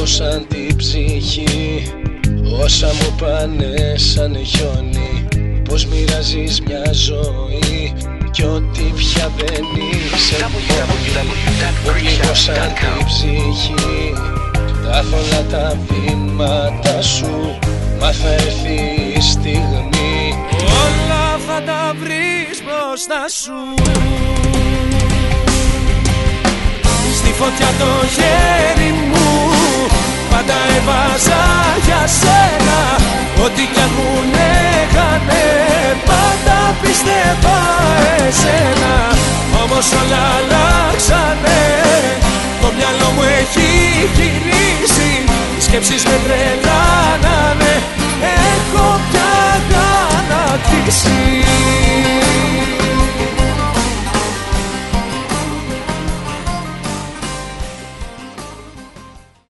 σαν την ψυχή. Όσα μου πάνε σαν χιόνι, πως μοιράζεις μια ζωή κι ό,τι πια δεν είσαι. Μου πληγώσαν την ψυχή τα θολά τα βήματα σου, μα θα έρθει η στιγμή. Όλα θα τα βρεις μπροστά σου. Στη φωτιά το χέρι μου πάντα έβαζα για σένα. Ό,τι κι αν μου λέγανε πάντα πίστευα εσένα. Όμως όλα αλλάξανε, το μυαλό μου έχει γυρίσει, οι σκέψεις με